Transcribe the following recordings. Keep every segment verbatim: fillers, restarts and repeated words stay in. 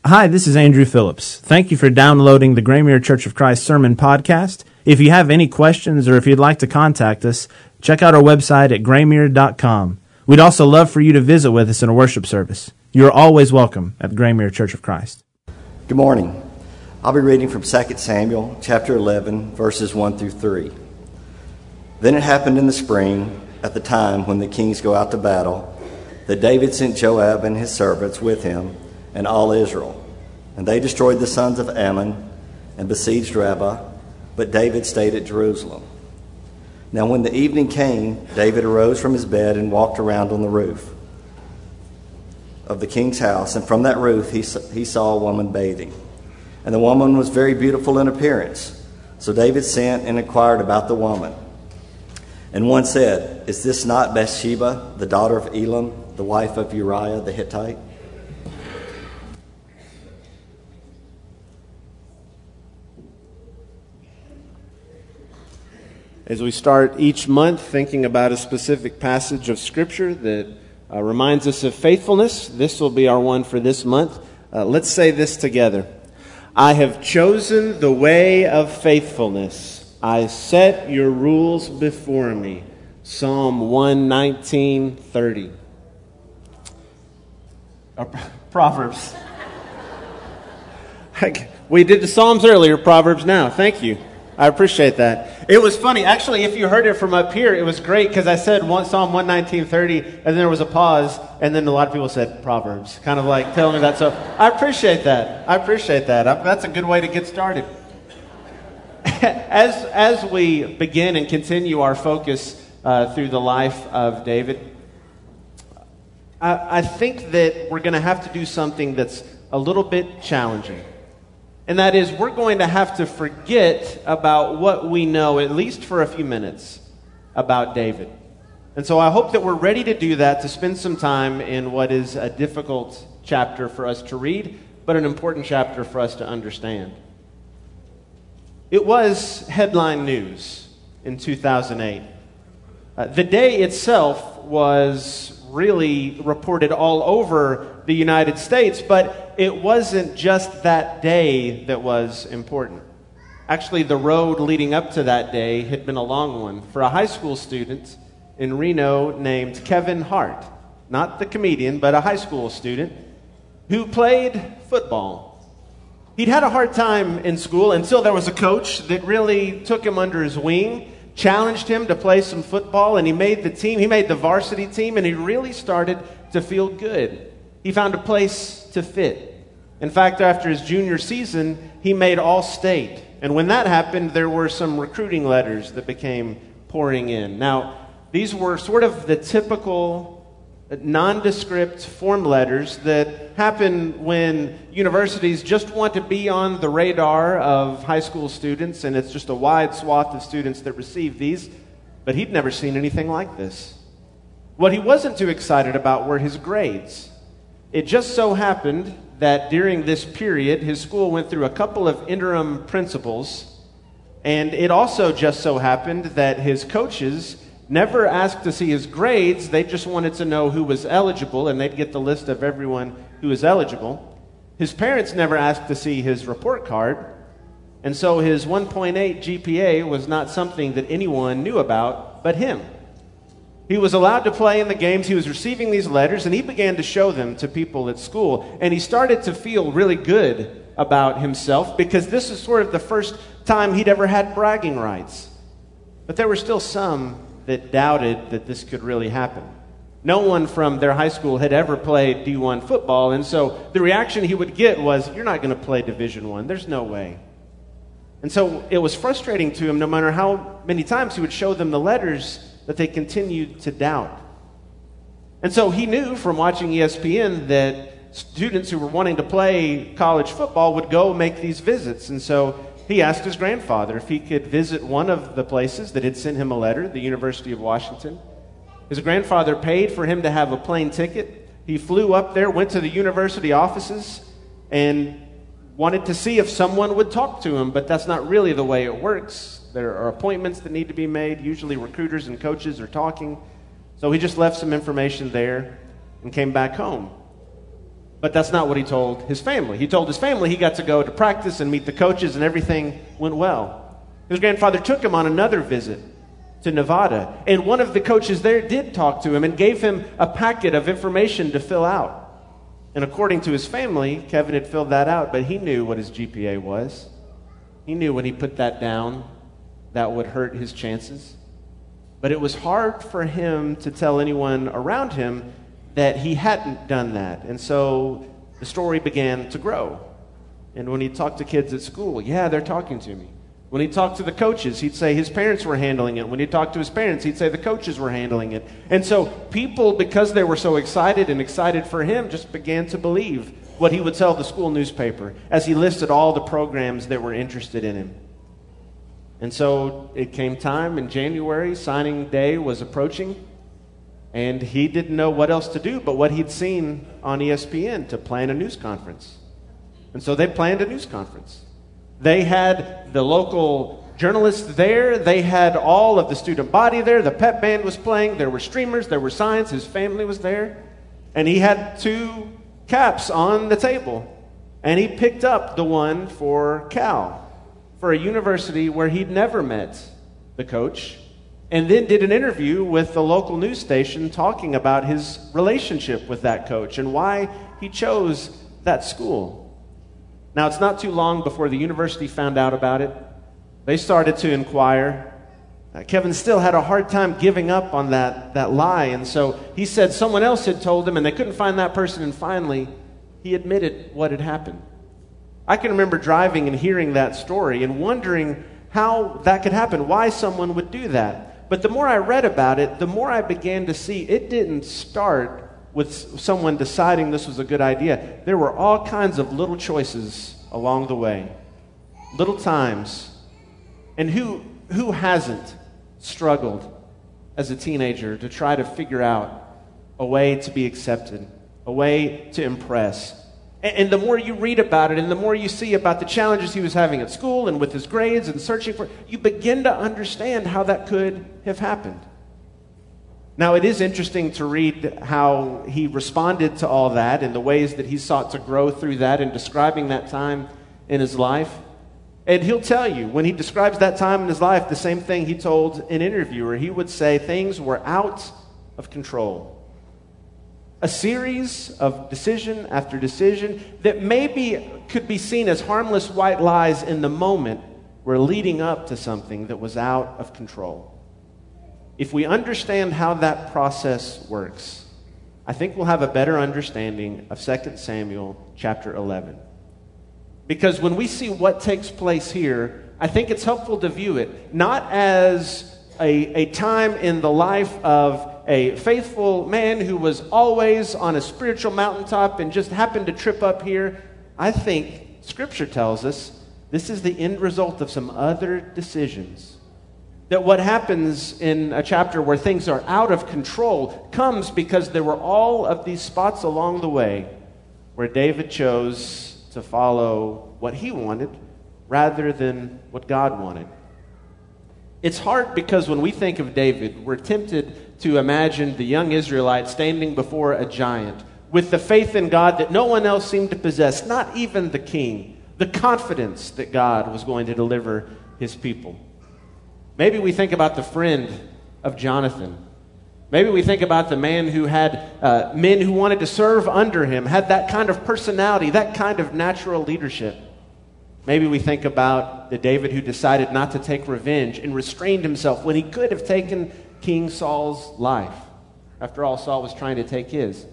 Hi, this is Andrew Phillips. Thank you for downloading the Graymere Church of Christ Sermon Podcast. If you have any questions or if you'd like to contact us, check out our website at graymere dot com. We'd also love for you to visit with us in a worship service. You are always welcome at the Graymere Church of Christ. Good morning. I'll be reading from Second Samuel chapter eleven, verses one through three. Then it happened in the spring, at the time when the kings go out to battle, that David sent Joab and his servants with him and all Israel. And they destroyed the sons of Ammon and besieged Rabbah, but David stayed at Jerusalem. Now when the evening came, David arose from his bed and walked around on the roof of the king's house, and from that roof he, he saw a woman bathing. And the woman was very beautiful in appearance. So David sent and inquired about the woman. And one said, "Is this not Bathsheba, the daughter of Elam, the wife of Uriah the Hittite?" As we start each month thinking about a specific passage of Scripture that uh, reminds us of faithfulness, this will be our one for this month. Uh, let's say this together. I have chosen the way of faithfulness. I set your rules before me. Psalm one nineteen thirty. Uh, Proverbs. We did the Psalms earlier, Proverbs now. Thank you. I appreciate that. It was funny. Actually, if you heard it from up here, it was great because I said one, Psalm one nineteen thirty, and then there was a pause, and then a lot of people said Proverbs, kind of like telling me that. So I appreciate that. I appreciate that. I, that's a good way to get started. As, as we begin and continue our focus uh, through the life of David, I, I think that we're going to have to do something that's a little bit challenging. And that is, we're going to have to forget about what we know, at least for a few minutes, about David. And so I hope that we're ready to do that, to spend some time in what is a difficult chapter for us to read, but an important chapter for us to understand. It was headline news in two thousand eight. Uh, the day itself was really reported all over the United States, but it wasn't just that day that was important. Actually, the road leading up to that day had been a long one for a high school student in Reno named Kevin Hart. Not the comedian, but a high school student who played football. He'd had a hard time in school until there was a coach that really took him under his wing, challenged him to play some football, and he made the team. He made the varsity team, and he really started to feel good. He found a place to fit. In fact, after his junior season, he made All-State. And when that happened, there were some recruiting letters that became pouring in. Now, these were sort of the typical nondescript form letters that happen when universities just want to be on the radar of high school students, and it's just a wide swath of students that receive these. But he'd never seen anything like this. What he wasn't too excited about were his grades. It just so happened that during this period, his school went through a couple of interim principals, and it also just so happened that his coaches never asked to see his grades. They just wanted to know who was eligible, and they'd get the list of everyone who was eligible. His parents never asked to see his report card, and so his one point eight G P A was not something that anyone knew about but him. He was allowed to play in the games. He was receiving these letters, and he began to show them to people at school. And he started to feel really good about himself because this is sort of the first time he'd ever had bragging rights. But there were still some that doubted that this could really happen. No one from their high school had ever played D one football, and so the reaction he would get was, "You're not going to play Division One. There's no way." And so it was frustrating to him, no matter how many times he would show them the letters, that they continued to doubt. And so he knew from watching E S P N that students who were wanting to play college football would go make these visits. And so he asked his grandfather if he could visit one of the places that had sent him a letter, the University of Washington. His grandfather paid for him to have a plane ticket. He flew up there, went to the university offices, and wanted to see if someone would talk to him, but that's not really the way it works. There are appointments that need to be made. Usually recruiters and coaches are talking. So he just left some information there and came back home. But that's not what he told his family. He told his family he got to go to practice and meet the coaches and everything went well. His grandfather took him on another visit to Nevada, and one of the coaches there did talk to him and gave him a packet of information to fill out. And according to his family, Kevin had filled that out, but he knew what his G P A was. He knew when he put that down, that would hurt his chances. But it was hard for him to tell anyone around him that he hadn't done that. And so the story began to grow. And when he talked to kids at school, yeah, they're talking to me. When he talked to the coaches, he'd say his parents were handling it. When he talked to his parents, he'd say the coaches were handling it. And so people, because they were so excited and excited for him, just began to believe what he would tell the school newspaper as he listed all the programs that were interested in him. And so it came time in January, signing day was approaching, and he didn't know what else to do but what he'd seen on E S P N to plan a news conference. And so they planned a news conference. They had the local journalists there. They had all of the student body there. The pep band was playing. There were streamers. There were signs. His family was there. And he had two caps on the table. And he picked up the one for Cal, for a university where he'd never met the coach, and then did an interview with the local news station talking about his relationship with that coach and why he chose that school. Now, it's not too long before the university found out about it. They started to inquire. Uh, Kevin still had a hard time giving up on that, that lie, and so he said someone else had told him, and they couldn't find that person, and finally, he admitted what had happened. I can remember driving and hearing that story and wondering how that could happen, why someone would do that. But the more I read about it, the more I began to see it didn't start with someone deciding this was a good idea. There were all kinds of little choices along the way, little times. And who who hasn't struggled as a teenager to try to figure out a way to be accepted, a way to impress? And, and the more you read about it and the more you see about the challenges he was having at school and with his grades and searching for, you begin to understand how that could have happened. Now, it is interesting to read how he responded to all that and the ways that he sought to grow through that in describing that time in his life. And he'll tell you, when he describes that time in his life, the same thing he told an interviewer. He would say things were out of control. A series of decision after decision that maybe could be seen as harmless white lies in the moment were leading up to something that was out of control. If we understand how that process works, I think we'll have a better understanding of Second Samuel chapter eleven. Because when we see what takes place here, I think it's helpful to view it not as a, a time in the life of a faithful man who was always on a spiritual mountaintop and just happened to trip up here. I think Scripture tells us this is the end result of some other decisions. That what happens in a chapter where things are out of control comes because there were all of these spots along the way where David chose to follow what he wanted rather than what God wanted. It's hard because when we think of David, we're tempted to imagine the young Israelite standing before a giant with the faith in God that no one else seemed to possess, not even the king, the confidence that God was going to deliver his people. Maybe we think about the friend of Jonathan. Maybe we think about the man who had uh, men who wanted to serve under him, had that kind of personality, that kind of natural leadership. Maybe we think about the David who decided not to take revenge and restrained himself when he could have taken King Saul's life. After all, Saul was trying to take his.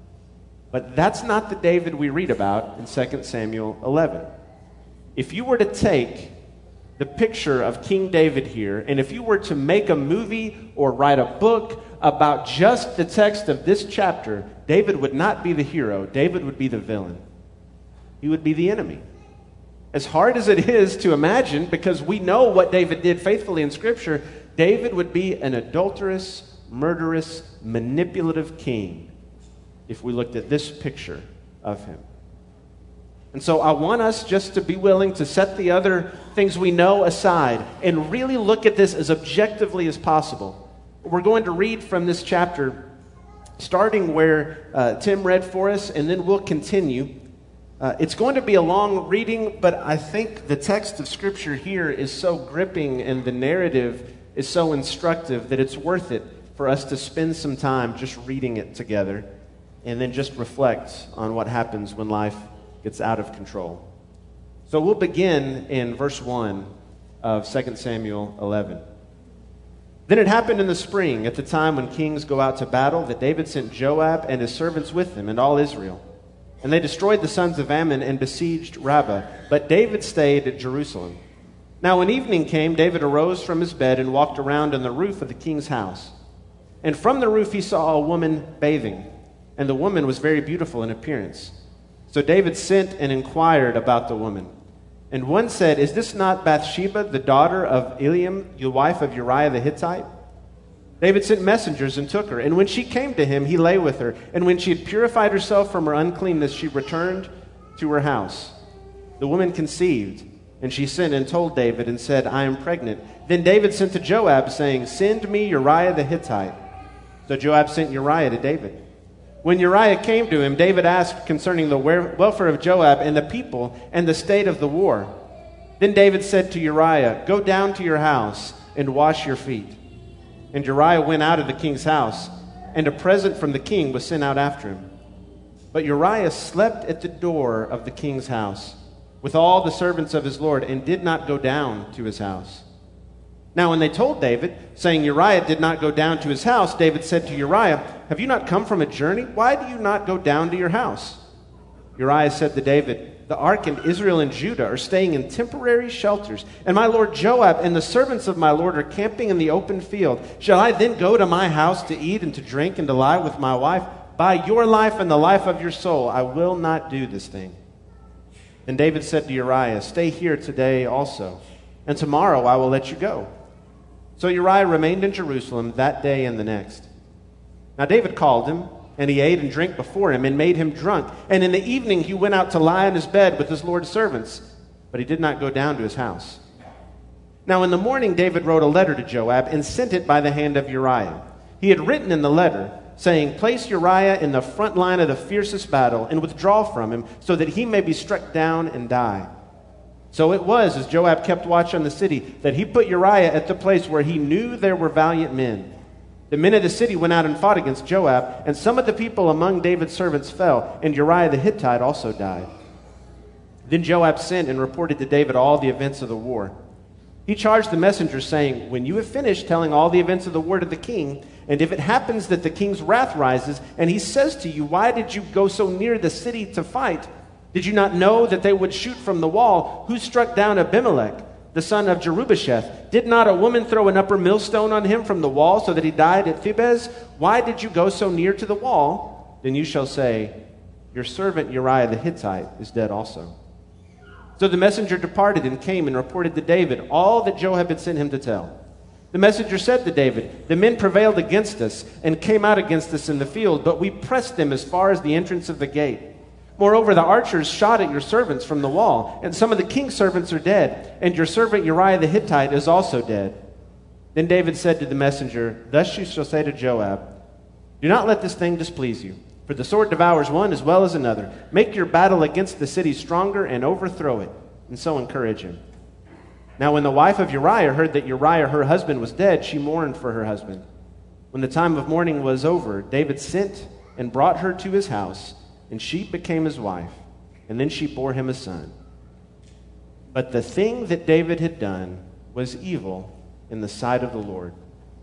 But that's not the David we read about in Second Samuel eleven. If you were to take the picture of King David here, and if you were to make a movie or write a book about just the text of this chapter, David would not be the hero. David would be the villain. He would be the enemy. As hard as it is to imagine, because we know what David did faithfully in Scripture, David would be an adulterous, murderous, manipulative king if we looked at this picture of him. And so I want us just to be willing to set the other things we know aside and really look at this as objectively as possible. We're going to read from this chapter starting where uh, Tim read for us, and then we'll continue. Uh, it's going to be a long reading, but I think the text of Scripture here is so gripping and the narrative is so instructive that it's worth it for us to spend some time just reading it together and then just reflect on what happens when life gets out of control. So we'll begin in verse one of Second Samuel eleven. Then it happened in the spring, at the time when kings go out to battle, that David sent Joab and his servants with him and all Israel. And they destroyed the sons of Ammon and besieged Rabbah. But David stayed at Jerusalem. Now when evening came, David arose from his bed and walked around on the roof of the king's house. And from the roof he saw a woman bathing, and the woman was very beautiful in appearance. So David sent and inquired about the woman. And one said, "Is this not Bathsheba, the daughter of Eliam, the wife of Uriah the Hittite?" David sent messengers and took her. And when she came to him, he lay with her. And when she had purified herself from her uncleanness, she returned to her house. The woman conceived, and she sent and told David and said, "I am pregnant." Then David sent to Joab, saying, "Send me Uriah the Hittite." So Joab sent Uriah to David. When Uriah came to him, David asked concerning the welfare of Joab and the people and the state of the war. Then David said to Uriah, "Go down to your house and wash your feet." And Uriah went out of the king's house, and a present from the king was sent out after him. But Uriah slept at the door of the king's house with all the servants of his lord, and did not go down to his house. Now when they told David, saying Uriah did not go down to his house, David said to Uriah, "Have you not come from a journey? Why do you not go down to your house?" Uriah said to David, "The ark and Israel and Judah are staying in temporary shelters, and my lord Joab and the servants of my lord are camping in the open field. Shall I then go to my house to eat and to drink and to lie with my wife? By your life and the life of your soul, I will not do this thing." And David said to Uriah, "Stay here today also, and tomorrow I will let you go." So Uriah remained in Jerusalem that day and the next. Now David called him, and he ate and drank before him, and made him drunk. And in the evening he went out to lie in his bed with his lord's servants, but he did not go down to his house. Now in the morning David wrote a letter to Joab, and sent it by the hand of Uriah. He had written in the letter, saying, "Place Uriah in the front line of the fiercest battle, and withdraw from him, so that he may be struck down and die." So it was, as Joab kept watch on the city, that he put Uriah at the place where he knew there were valiant men. The men of the city went out and fought against Joab, and some of the people among David's servants fell, and Uriah the Hittite also died. Then Joab sent and reported to David all the events of the war. He charged the messengers, saying, "When you have finished telling all the events of the war to the king, and if it happens that the king's wrath rises, and he says to you, 'Why did you go so near the city to fight? Did you not know that they would shoot from the wall? Who struck down Abimelech, the son of Jerubbesheth? Did not a woman throw an upper millstone on him from the wall so that he died at Thebez? Why did you go so near to the wall?' Then you shall say, 'Your servant Uriah the Hittite is dead also.'" So the messenger departed and came and reported to David all that Joab had sent him to tell. The messenger said to David, "The men prevailed against us and came out against us in the field, but we pressed them as far as the entrance of the gate. Moreover, the archers shot at your servants from the wall, and some of the king's servants are dead, and your servant Uriah the Hittite is also dead." Then David said to the messenger, "Thus you shall say to Joab, 'Do not let this thing displease you, for the sword devours one as well as another. Make your battle against the city stronger and overthrow it, and so encourage him.'" Now when the wife of Uriah heard that Uriah her husband was dead, she mourned for her husband. When the time of mourning was over, David sent and brought her to his house, and she became his wife, and then she bore him a son. But the thing that David had done was evil in the sight of the Lord.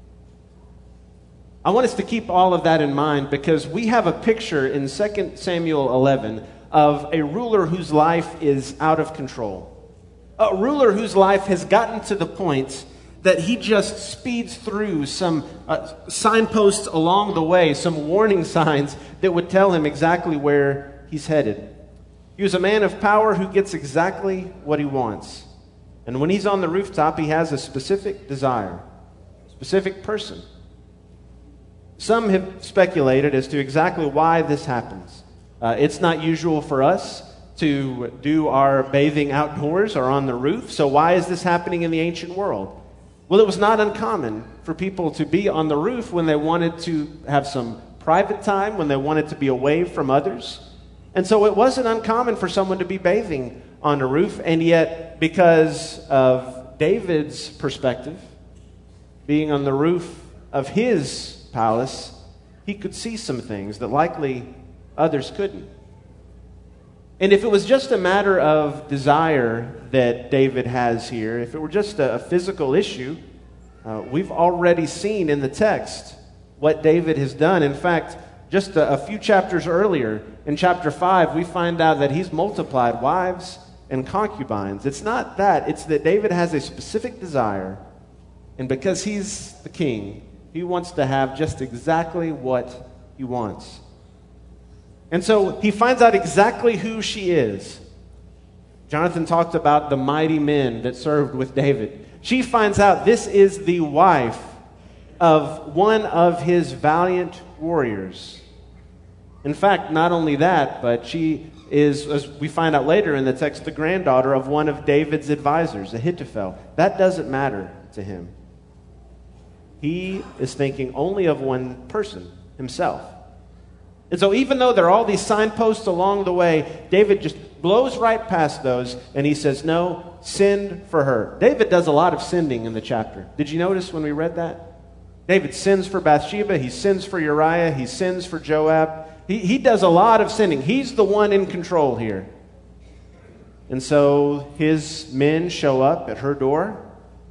I want us to keep all of that in mind, because we have a picture in Second Samuel eleven of a ruler whose life is out of control. A ruler whose life has gotten to the point that he just speeds through some uh, signposts along the way, some warning signs that would tell him exactly where he's headed. He was a man of power who gets exactly what he wants. And when he's on the rooftop, he has a specific desire, a specific person. Some have speculated as to exactly why this happens. Uh, it's not usual for us to do our bathing outdoors or on the roof, so why is this happening in the ancient world? Well, it was not uncommon for people to be on the roof when they wanted to have some private time when they wanted to be away from others. And so it wasn't uncommon for someone to be bathing on a roof, and yet because of David's perspective, being on the roof of his palace, he could see some things that likely others couldn't. And if it was just a matter of desire that David has here, if it were just a, a physical issue, uh, we've already seen in the text what David has done. In fact, just a, a few chapters earlier, in chapter five, we find out that he's multiplied wives and concubines. It's not that, it's that David has a specific desire, and because he's the king, he wants to have just exactly what he wants. And so he finds out exactly who she is. Jonathan talked about the mighty men that served with David. She finds out this is the wife of one of his valiant warriors. In fact, not only that, but she is, as we find out later in the text, the granddaughter of one of David's advisors, Ahithophel. That doesn't matter to him. He is thinking only of one person, himself. And so even though there are all these signposts along the way, David just blows right past those, and he says, no, send for her. David does a lot of sending in the chapter. Did you notice when we read that? David sends for Bathsheba, he sends for Uriah, he sends for Joab. He, he does a lot of sending. He's the one in control here. And so his men show up at her door,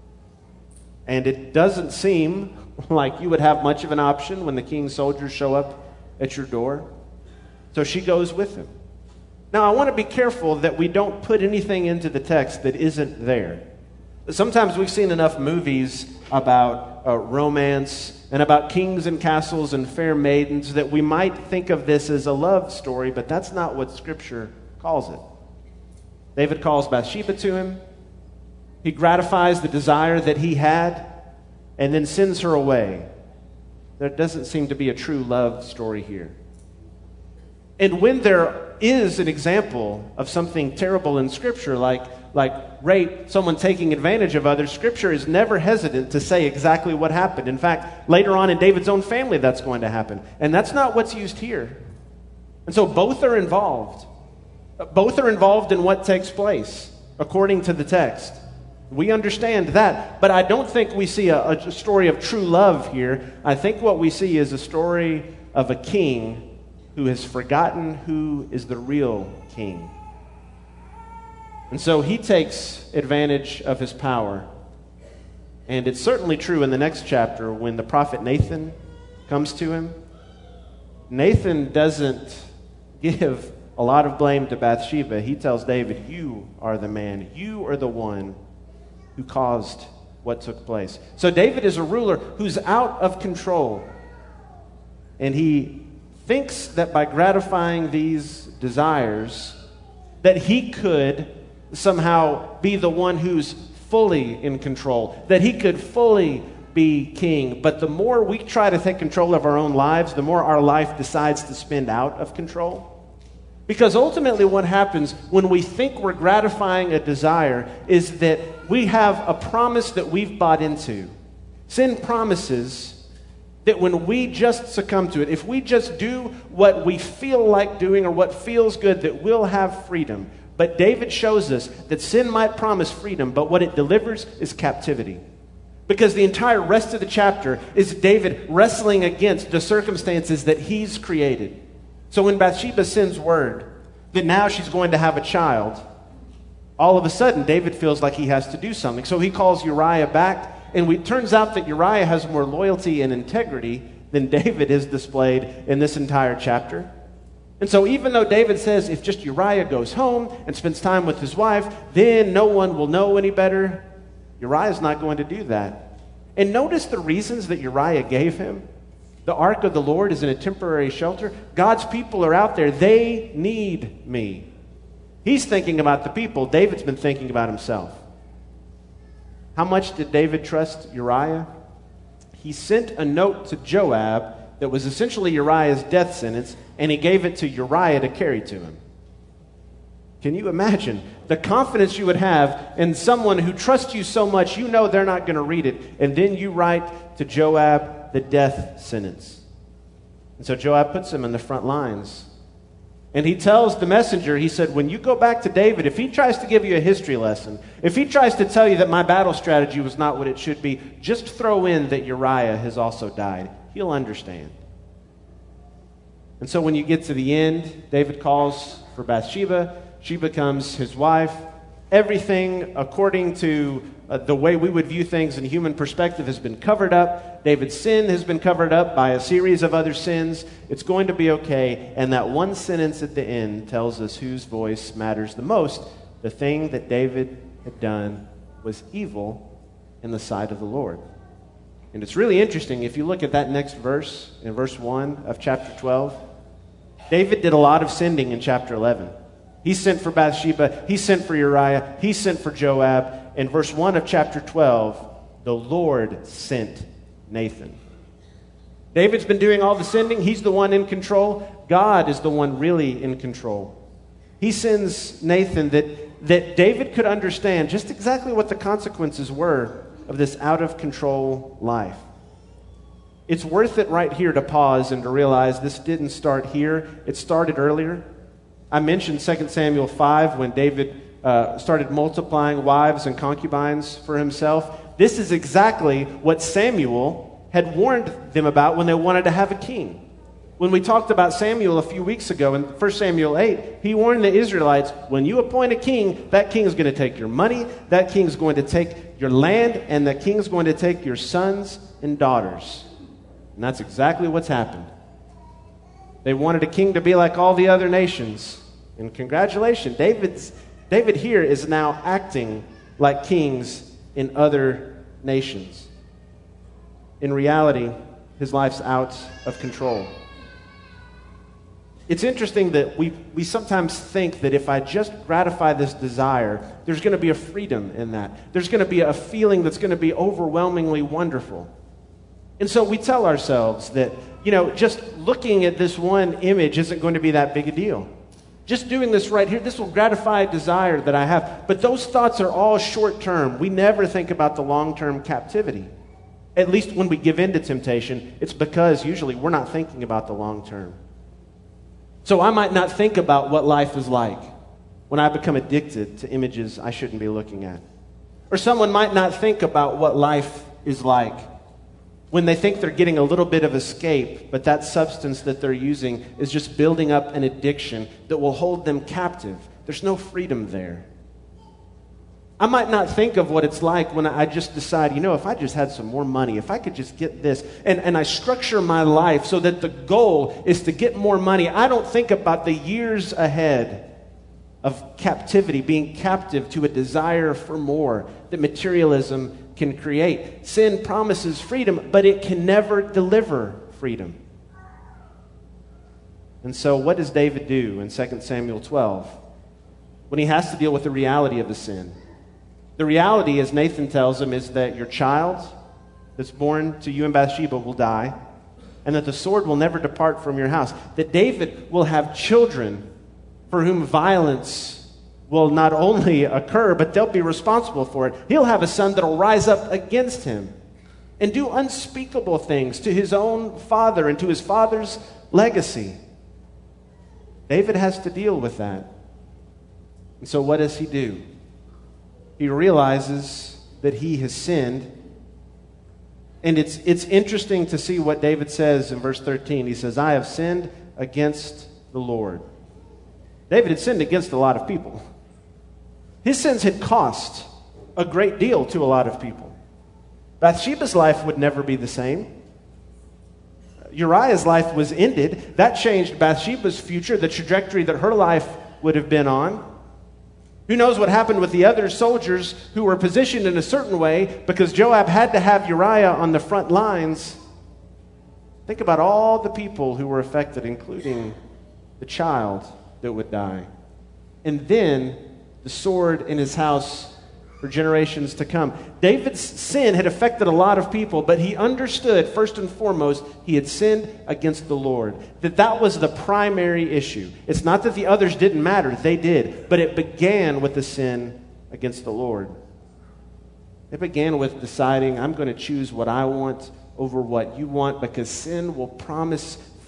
and it doesn't seem like you would have much of an option when the king's soldiers show up at your door. So she goes with him. Now, I want to be careful that we don't put anything into the text that isn't there. Sometimes we've seen enough movies about uh, romance and about kings and castles and fair maidens that we might think of this as a love story, but that's not what Scripture calls it. David calls Bathsheba to him. He gratifies the desire that he had and then sends her away. There doesn't seem to be a true love story here. And when there is an example of something terrible in Scripture, like, like rape, someone taking advantage of others, Scripture is never hesitant to say exactly what happened. In fact, later on in David's own family, that's going to happen. And that's not what's used here. And so both are involved. Both are involved in what takes place, according to the text. We understand that, but I don't think we see a, a story of true love here. I think what we see is a story of a king who has forgotten who is the real king. And so he takes advantage of his power. And it's certainly true in the next chapter when the prophet Nathan comes to him. Nathan doesn't give a lot of blame to Bathsheba. He tells David, you are the man, you are the one who caused what took place. So David is a ruler who's out of control. And he thinks that by gratifying these desires, that he could somehow be the one who's fully in control, that he could fully be king. But the more we try to take control of our own lives, the more our life decides to spin out of control. Because ultimately what happens when we think we're gratifying a desire is that we have a promise that we've bought into. Sin promises that when we just succumb to it, if we just do what we feel like doing or what feels good, that we'll have freedom. But David shows us that sin might promise freedom, but what it delivers is captivity. Because the entire rest of the chapter is David wrestling against the circumstances that he's created. So when Bathsheba sends word that now she's going to have a child, all of a sudden David feels like he has to do something. So he calls Uriah back, and it turns out that Uriah has more loyalty and integrity than David has displayed in this entire chapter. And so even though David says if just Uriah goes home and spends time with his wife, then no one will know any better, Uriah's not going to do that. And notice the reasons that Uriah gave him. The ark of the Lord is in a temporary shelter. God's people are out there. They need me. He's thinking about the people. David's been thinking about himself. How much did David trust Uriah? He sent a note to Joab that was essentially Uriah's death sentence, and he gave it to Uriah to carry to him. Can you imagine the confidence you would have in someone who trusts you so much, you know they're not going to read it, and then you write to Joab the death sentence? And so Joab puts him in the front lines. And he tells the messenger, he said, when you go back to David, if he tries to give you a history lesson, if he tries to tell you that my battle strategy was not what it should be, just throw in that Uriah has also died. He'll understand. And so when you get to the end, David calls for Bathsheba. She becomes his wife. Everything, according to uh, the way we would view things in human perspective, has been covered up. David's sin has been covered up by a series of other sins. It's going to be okay. And that one sentence at the end tells us whose voice matters the most. The thing that David had done was evil in the sight of the Lord. And it's really interesting. If you look at that next verse, in verse one of chapter twelve, David did a lot of sending in chapter eleven. He sent for Bathsheba. He sent for Uriah. He sent for Joab. In verse one of chapter twelve, the Lord sent Nathan. David's been doing all the sending. He's the one in control. God is the one really in control. He sends Nathan that, that David could understand just exactly what the consequences were of this out-of-control life. It's worth it right here to pause and to realize this didn't start here. It started earlier. I mentioned Second Samuel five when David uh, started multiplying wives and concubines for himself. This is exactly what Samuel had warned them about when they wanted to have a king. When we talked about Samuel a few weeks ago in First Samuel eight, he warned the Israelites, when you appoint a king, that king is going to take your money, that king is going to take your land, and that king is going to take your sons and daughters. And that's exactly what's happened. They wanted a king to be like all the other nations. And congratulations, David's, David here is now acting like kings in other nations. In reality, his life's out of control. It's interesting that we, we sometimes think that if I just gratify this desire, there's going to be a freedom in that. There's going to be a feeling that's going to be overwhelmingly wonderful. And so we tell ourselves that, you know, just looking at this one image isn't going to be that big a deal. Just doing this right here, this will gratify a desire that I have. But those thoughts are all short term. We never think about the long-term captivity. At least when we give in to temptation, it's because usually we're not thinking about the long term. So I might not think about what life is like when I become addicted to images I shouldn't be looking at. Or someone might not think about what life is like when they think they're getting a little bit of escape, but that substance that they're using is just building up an addiction that will hold them captive. There's no freedom there. I might not think of what it's like when I just decide, you know, if I just had some more money, if I could just get this, and, and I structure my life so that the goal is to get more money. I don't think about the years ahead of captivity, being captive to a desire for more that materialism can create. Sin promises freedom, but it can never deliver freedom. And so what does David do in Second Samuel twelve when he has to deal with the reality of the sin? The reality, as Nathan tells him, is that your child that's born to you and Bathsheba will die, and that the sword will never depart from your house. That David will have children for whom violence will not only occur, but they'll be responsible for it. He'll have a son that'll rise up against him and do unspeakable things to his own father and to his father's legacy. David has to deal with that. And so what does he do? He realizes that he has sinned. And it's, it's interesting to see what David says in verse thirteen. He says, I have sinned against the Lord. David had sinned against a lot of people. His sins had cost a great deal to a lot of people. Bathsheba's life would never be the same. Uriah's life was ended. That changed Bathsheba's future, the trajectory that her life would have been on. Who knows what happened with the other soldiers who were positioned in a certain way because Joab had to have Uriah on the front lines. Think about all the people who were affected, including the child that would die. And then the sword in his house for generations to come. David's sin had affected a lot of people, but he understood, first and foremost, he had sinned against the Lord. That that was the primary issue. It's not that the others didn't matter. They did. But it began with the sin against the Lord. It began with deciding, I'm going to choose what I want over what you want, because sin will promise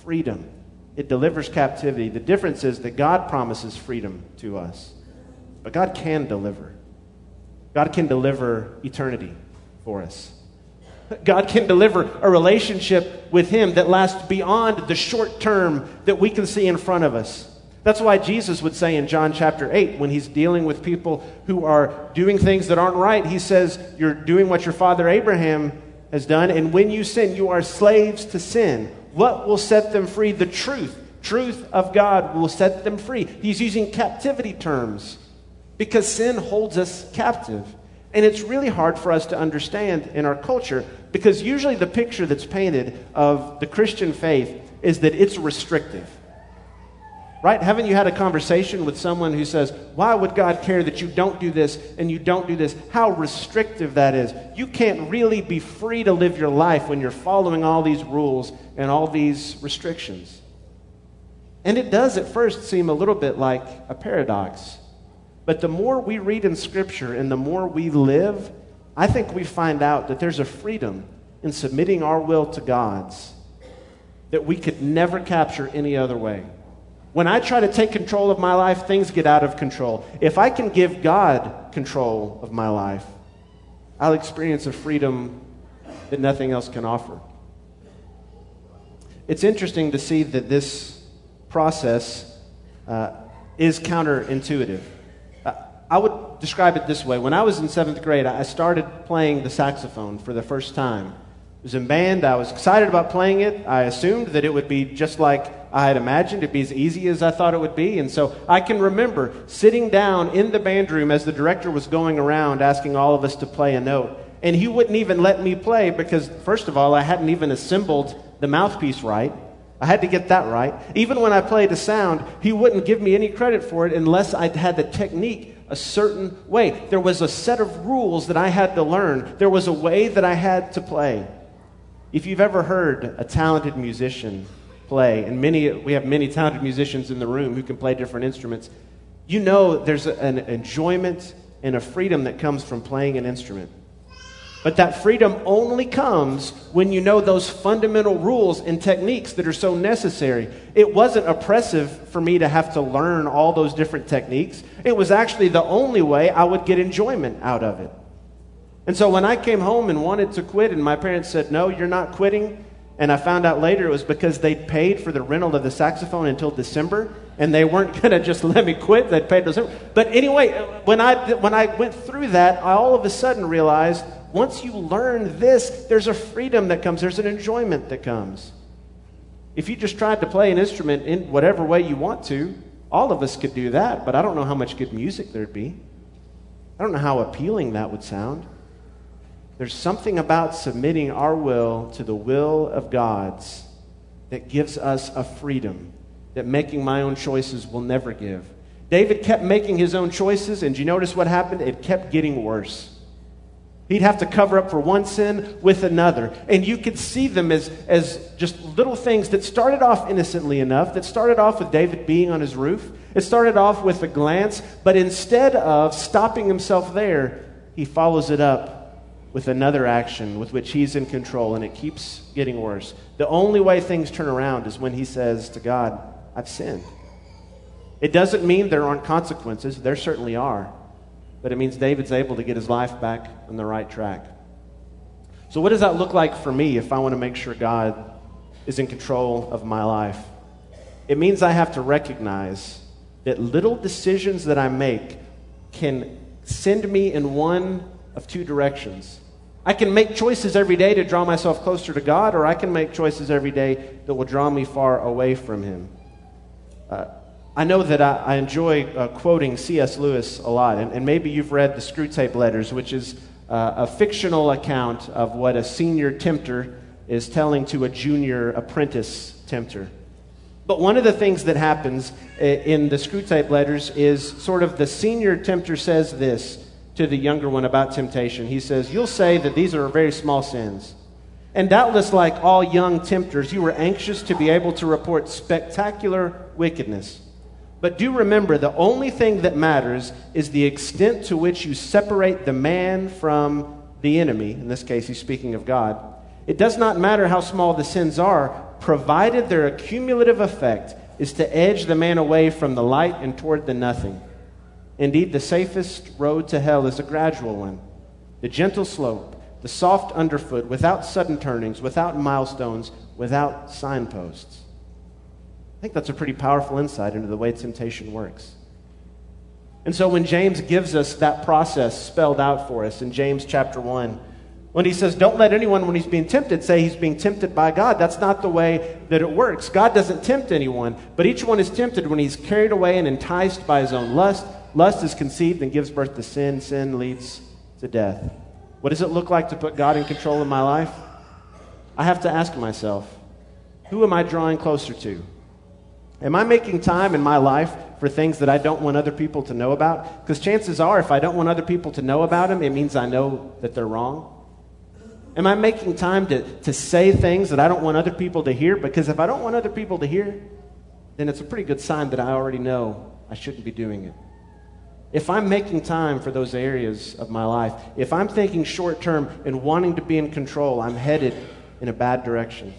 freedom. It delivers captivity. The difference is that God promises freedom to us. But God can deliver. God can deliver eternity for us. God can deliver a relationship with Him that lasts beyond the short term that we can see in front of us. That's why Jesus would say in John chapter eight, when He's dealing with people who are doing things that aren't right, He says, you're doing what your father Abraham has done, and when you sin, you are slaves to sin. What will set them free? The truth. Truth of God will set them free. He's using captivity terms because sin holds us captive. And it's really hard for us to understand in our culture because usually the picture that's painted of the Christian faith is that it's restrictive. Right? Haven't you had a conversation with someone who says, why would God care that you don't do this and you don't do this? How restrictive that is. You can't really be free to live your life when you're following all these rules and all these restrictions. And it does at first seem a little bit like a paradox. But the more we read in Scripture and the more we live, I think we find out that there's a freedom in submitting our will to God's that we could never capture any other way. When I try to take control of my life, things get out of control. If I can give God control of my life, I'll experience a freedom that nothing else can offer. It's interesting to see that this process uh, is counterintuitive. Uh, I would describe it this way. When I was in seventh grade, I started playing the saxophone for the first time. It was in band. I was excited about playing it. I assumed that it would be just like I had imagined. It'd be as easy as I thought it would be. And so I can remember sitting down in the band room as the director was going around asking all of us to play a note. And he wouldn't even let me play because, first of all, I hadn't even assembled the mouthpiece right. I had to get that right. Even when I played a sound, he wouldn't give me any credit for it unless I'd had the technique a certain way. There was a set of rules that I had to learn. There was a way that I had to play. If you've ever heard a talented musician play, and many we have many talented musicians in the room who can play different instruments, you know there's an enjoyment and a freedom that comes from playing an instrument. But that freedom only comes when you know those fundamental rules and techniques that are so necessary. It wasn't oppressive for me to have to learn all those different techniques. It was actually the only way I would get enjoyment out of it. And so when I came home and wanted to quit, and my parents said, no, you're not quitting, and I found out later it was because they'd paid for the rental of the saxophone until December, and they weren't going to just let me quit. They'd paid December. But anyway, when I, when I went through that, I all of a sudden realized once you learn this, there's a freedom that comes. There's an enjoyment that comes. If you just tried to play an instrument in whatever way you want to, all of us could do that, but I don't know how much good music there'd be. I don't know how appealing that would sound. There's something about submitting our will to the will of God's that gives us a freedom that making my own choices will never give. David kept making his own choices, and do you notice what happened? It kept getting worse. He'd have to cover up for one sin with another. And you could see them as, as just little things that started off innocently enough, that started off with David being on his roof. It started off with a glance, but instead of stopping himself there, he follows it up with another action with which he's in control, and it keeps getting worse. The only way things turn around is when he says to God, I've sinned. It doesn't mean there aren't consequences. There certainly are. But it means David's able to get his life back on the right track. So what does that look like for me if I want to make sure God is in control of my life? It means I have to recognize that little decisions that I make can send me in one of two directions. I can make choices every day to draw myself closer to God, or I can make choices every day that will draw me far away from Him. Uh, I know that I, I enjoy uh, quoting C S Lewis a lot, and, and maybe you've read the Screwtape Letters, which is uh, a fictional account of what a senior tempter is telling to a junior apprentice tempter. But one of the things that happens in the Screwtape Letters is sort of the senior tempter says this to the younger one about temptation. He says, you'll say that these are very small sins. And doubtless, like all young tempters, you were anxious to be able to report spectacular wickedness. But do remember, the only thing that matters is the extent to which you separate the man from the enemy. In this case, he's speaking of God. It does not matter how small the sins are, provided their accumulative effect is to edge the man away from the light and toward the nothing. Indeed, the safest road to hell is a gradual one, the gentle slope, the soft underfoot, without sudden turnings, without milestones, without signposts. I think that's a pretty powerful insight into the way temptation works. And so when James gives us that process spelled out for us in James chapter one, when he says, don't let anyone, when he's being tempted, say he's being tempted by God. That's not the way that it works. God doesn't tempt anyone, but each one is tempted when he's carried away and enticed by his own lust. Lust is conceived and gives birth to sin. Sin leads to death. What does it look like to put God in control of my life? I have to ask myself, who am I drawing closer to? Am I making time in my life for things that I don't want other people to know about? Because chances are, if I don't want other people to know about them, it means I know that they're wrong. Am I making time to, to say things that I don't want other people to hear? Because if I don't want other people to hear, then it's a pretty good sign that I already know I shouldn't be doing it. If I'm making time for those areas of my life, if I'm thinking short term and wanting to be in control, I'm headed in a bad direction.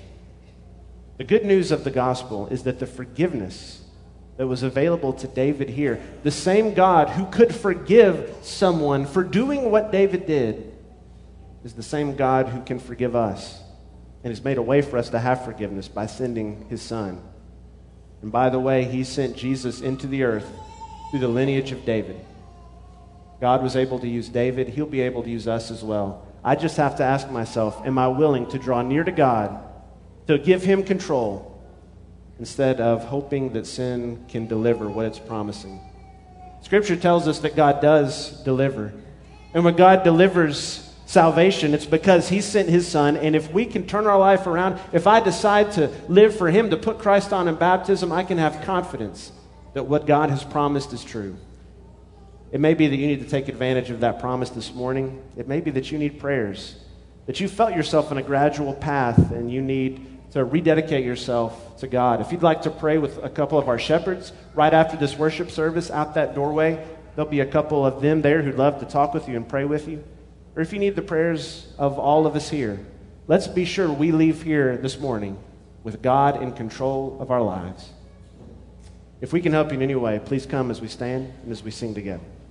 The good news of the gospel is that the forgiveness that was available to David here, the same God who could forgive someone for doing what David did, is the same God who can forgive us and has made a way for us to have forgiveness by sending his Son. And by the way, he sent Jesus into the earth through the lineage of David. God was able to use David. He'll be able to use us as well. I just have to ask myself, am I willing to draw near to God, to give him control, instead of hoping that sin can deliver what it's promising? Scripture tells us that God does deliver. And when God delivers salvation, it's because he sent his Son, and if we can turn our life around, if I decide to live for him, to put Christ on in baptism, I can have confidence that what God has promised is true. It may be that you need to take advantage of that promise this morning. It may be that you need prayers, that you felt yourself in a gradual path and you need to rededicate yourself to God. If you'd like to pray with a couple of our shepherds right after this worship service out that doorway, there'll be a couple of them there who'd love to talk with you and pray with you. Or if you need the prayers of all of us here, let's be sure we leave here this morning with God in control of our lives. If we can help you in any way, please come as we stand and as we sing together.